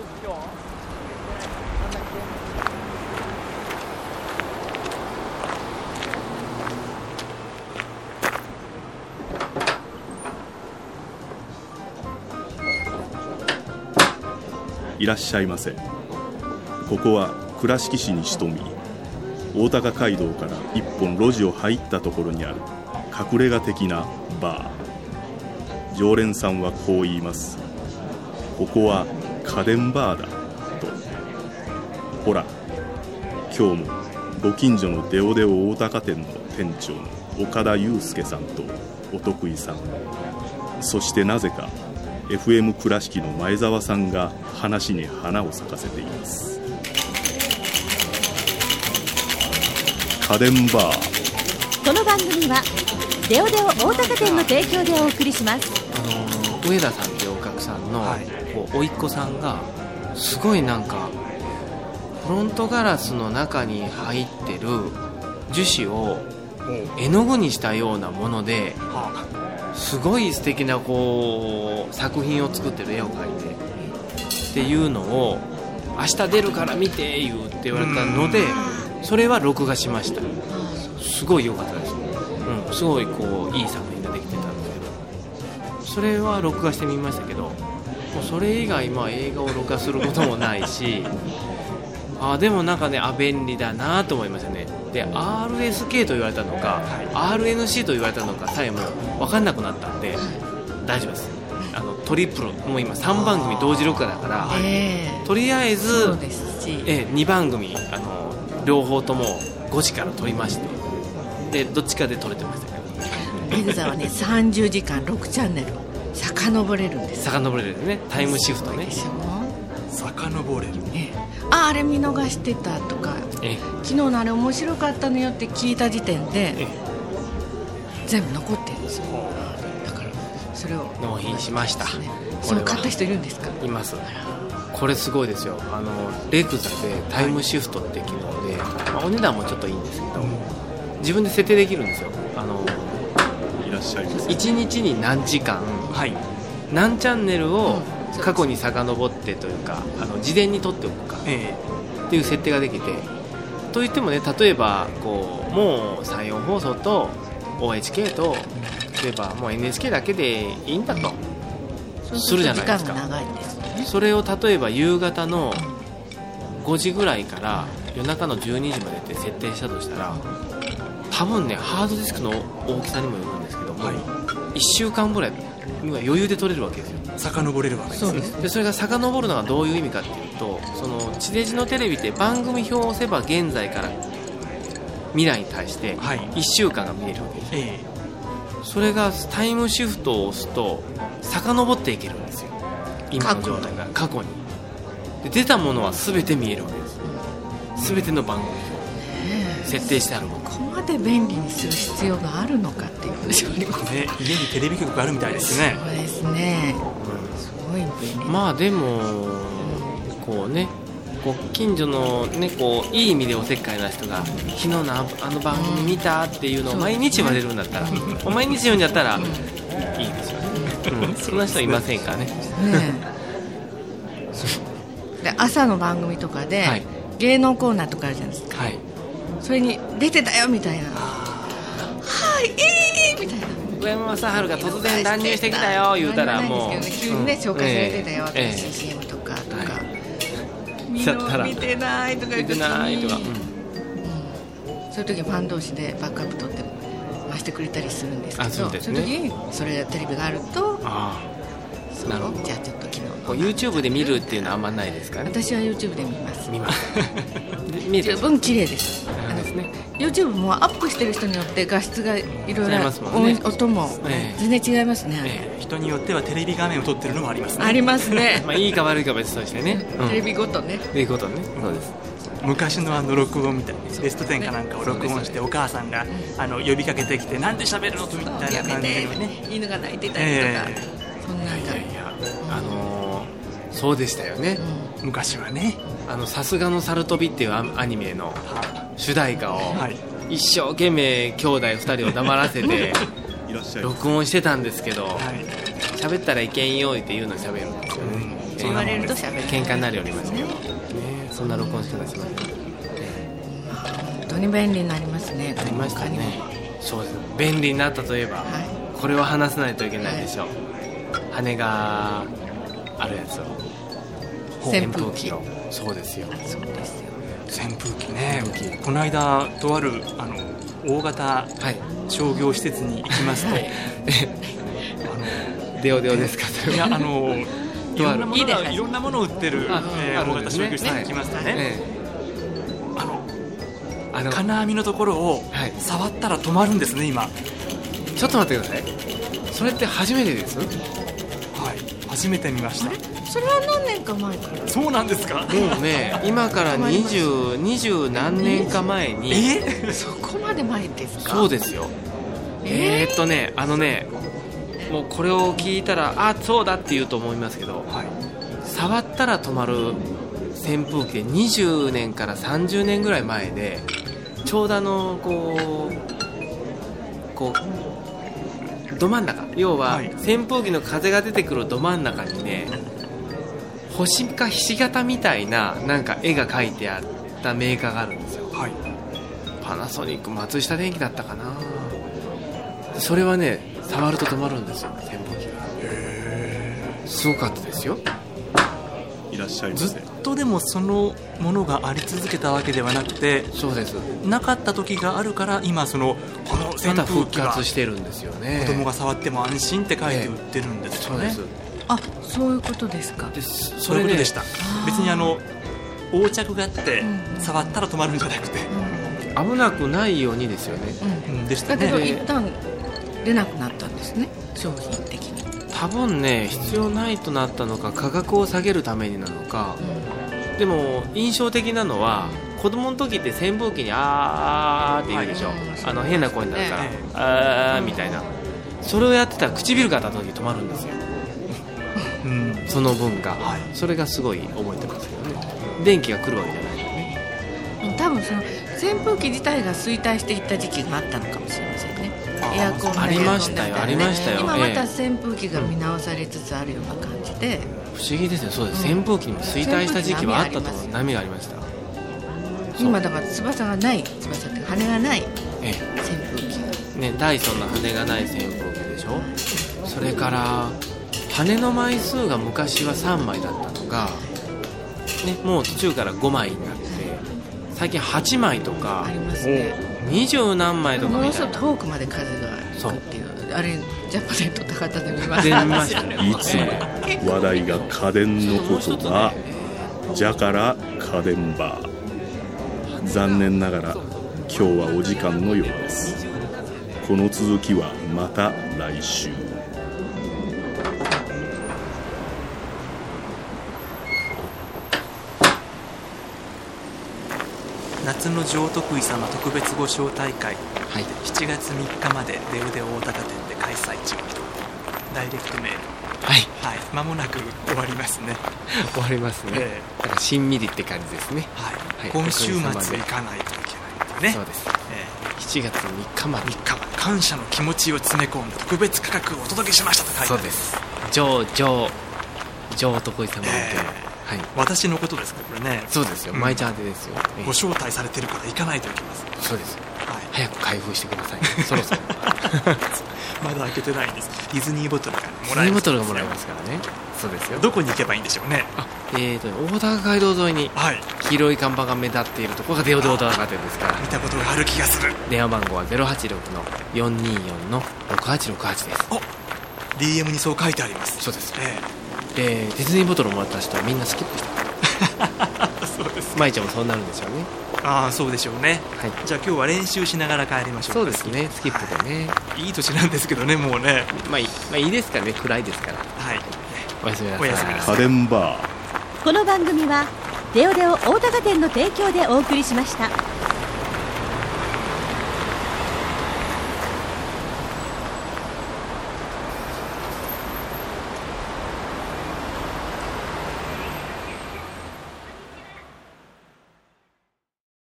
いらっしゃいませ。ここは倉敷市に潜み、大高街道から一本路地を入ったところにある隠れ家的なバー。常連さんはこう言います。ここは家電バーだと。ほら、今日もご近所のデオデオ大高店の店長の岡田祐介さんとお得意さん、そしてなぜかFM 倉敷の前澤さんが話に花を咲かせています。家電バー。 この番組はデオデオ大高店の提供でお送りします。 上田さんっていうお客さんの、おいっ子さんがすごいなんかフロントガラスの中に入ってる樹脂を絵の具にしたようなもので、すごい素敵なこう作品を作ってる絵を描いてっていうのを明日出るから見てって言われたので、それは録画しました。すごい良かったです、すごいこういい作品ができてたんですけど、それは録画してみましたけど、もうそれ以外映画を録画することもないしでもなんかね、便利だなと思いましたね。で RSK と言われたのか、RNC と言われたのかさえも分かんなくなったんで大丈夫です。トリプルもう今3番組同時録画だから、とりあえずそうですし、 2番組両方とも5時から撮りまして、でどっちかで撮れてましたけど、 エグザはね30時間6チャンネル遡れるんです。 遡れるね、タイムシフトね。 遡れる、 あれ見逃してたとか、昨日のあれ面白かったのよって聞いた時点で全部残ってるんですよ。だからそれを納品しました。 その買った人いるんですか？ います。これすごいですよ。レクザでタイムシフトって機能で、お値段もちょっといいんですけど、自分で設定できるんですよ。 いらっしゃいます。 1日に何時間、何チャンネルを過去に遡ってというか、事前に撮っておくかっていう設定ができて、といってもね、例えばこうもう山陽放送と OHK と例えばもう NHK だけでいいんだとするじゃないですか。 時間が長いですね。 それを例えば夕方の5時ぐらいから夜中の12時までって設定したとしたら、多分ねハードディスクの大きさにもよるんですけども、1週間ぐらい余裕で撮れるわけですよ。 遡れるわけですね。 でそれが遡るのがどういう意味かっていうと、その地デジのテレビって番組表を押せば現在から未来に対して1週間が見えるわけですよ、それがタイムシフトを押すと遡っていけるんですよ。今の状態が過去にで出たものは全て見えるわけです。全ての番組表設定してあるもの、 ここまで便利にする必要があるのかっていう話がありますね。家にテレビ局があるみたいですね。 そうですね、すごい便利。 でもこうね、こう近所のね、こういい意味でおせっかいな人が昨日のあの番組見たっていうのを毎日言われるんだったら、毎日言うんだったらいいですよね、そんな人いませんからね。 で朝の番組とかで、芸能コーナーとかあるじゃないですか、それに出てたよみたいな、みたいな、 上山正治が突然乱入してきたよ言うたらもう急にね紹介されてたよ、CM とか見てないとか言ってないとか、そういう時ファン同士でバックアップ取って回してくれたりするんですけど、そういう時にそれテレビがあると、なるほど、じゃあちょっと昨日 YouTube で見るっていうのはあんまないですかね。 私は YouTube で見ます十分綺麗です。YouTube もアップしてる人によって画質がいろいろ、音も全然違いますね、 人によってはテレビ画面を撮ってるのもありますね。 ありますねいいか悪いか別としてね、 テレビごとね、 そうです。 昔の録音みたいなベスト10かなんかを録音して、お母さんが呼びかけてきて、なんで喋るのみたいな感じでね、 犬が鳴いてたりとか、そんなんがそうでしたよね、 昔はね。 さすがのサルトビっていうアニメの主題歌を一生懸命兄弟2人を黙らせて録音してたんですけど、 喋ったらいけんよっていうのを喋るんですよね、 言われると喋る喧嘩になるよりますけど、ね、そんな録音し方しますね。 本当に便利になりますね。 ありましたね。そうです。便利になったといえば、これを話さないといけないでしょう、羽があるやつを、 扇風機。 そうですよ。 そうですよ。 扇風機ね。この間とある大型商業施設に行きますと、 デオデオですか。 いやいろんなものを売ってる大型商業施設に行きますとね、金網のところを触ったら止まるんですね。今ちょっと待ってください。それって初めてです？ はい、初めて見ました。 それは何年か前から。 そうなんですか。 もうね、今から20何年か前に。 そこまで前ですか。 そうですよ。もうこれを聞いたらそうだって言うと思いますけど、触ったら止まる扇風機で20年から30年ぐらい前で、ちょうどど真ん中、要は扇風機の風が出てくるど真ん中にね、星かひし形みたいななんか絵が描いてあったメーカーがあるんですよ、パナソニック、松下電器だったかな。それはね、触ると止まるんですよ、扇風機が。すごかったですよ。 いらっしゃいませ。 ずっとでもそのものがあり続けたわけではなくて、 そうです。 なかった時があるから、今この扇また風機が復活してるんですよね。 子供が触っても安心って書いて売ってるんですよね。 そうです。 そういうことですか。 そういうことでした。別に横着があって触ったら止まるんじゃなくて、 危なくないようにですよね、 でしたね。 だけど一旦出なくなったんですね、商品的に。 多分ね、必要ないとなったのか、価格を下げるためになのか、でも印象的なのは、子供の時って扇風機にあーって言うでしょ、変な声になるから、あーみたいな。それをやってたら唇が当たった時止まるんですよ、その分が、それがすごい覚えてますけどね。電気が来るわけじゃないよね。 多分その扇風機自体が衰退していった時期があったのかもしれませんね。エアコンありましたよ、ありましたよ。 今また扇風機が見直されつつあるような感じで、 不思議ですよ。そうです、扇風機にも衰退した時期はあったと思う。波がありました。 今だから翼がない、翼って羽がない扇風機ね、ダイソンの羽がない扇風機でしょ。それから羽の枚数が昔は3枚だったのが、ね、もう途中から5枚になって、最近8枚とかありますね。 20何枚とかものみたいな。 すごく遠くまで風が行くっていう、あれジャパネット高田で見ましたね。 いつも話題が家電のことだ。じゃから家電バー。残念ながら今日はお時間のようです。この続きはまた来週。 夏の上徳井様特別ご招待会、7月3日までデオデオ大高店で開催中。ダイレクトメール、間もなく終わりますね。 終わりますね、だからしんみりって感じですね。 今週末行かないといけないんでね。 そうです、7月3日まで感謝の気持ちを詰め込んだ特別価格をお届けしましたと書いてある。 そうです。上徳井様の私のことですか、これね。 そうですよ、舞ちゃん宛てですよ、 ご招待されてるから行かないといけません。 そうです、早く開封してくださいそろそろまだ開けてないんです。ディズニーボトルがもらえますからね。そうですよ。 どこに行けばいいんでしょうね。 大高街道沿いに黄色い看板が目立っているところがデオデオ大高店ですから。 見たことがある気がする。 電話番号は 086-424-6868 です。 DM にそう書いてあります。 そうです、でディズニーボトルをもらった人はみんなスキップしたそうです。 舞ちゃんもそうなるんでしょうね。 そうでしょうね、じゃあ今日は練習しながら帰りましょう。 そうですね、スキップでね、 いい年なんですけどね、もうね。 まあいいですからね、暗いですから。おやすみなさい。 家電バー。 この番組はデオデオ大高店の提供でお送りしました。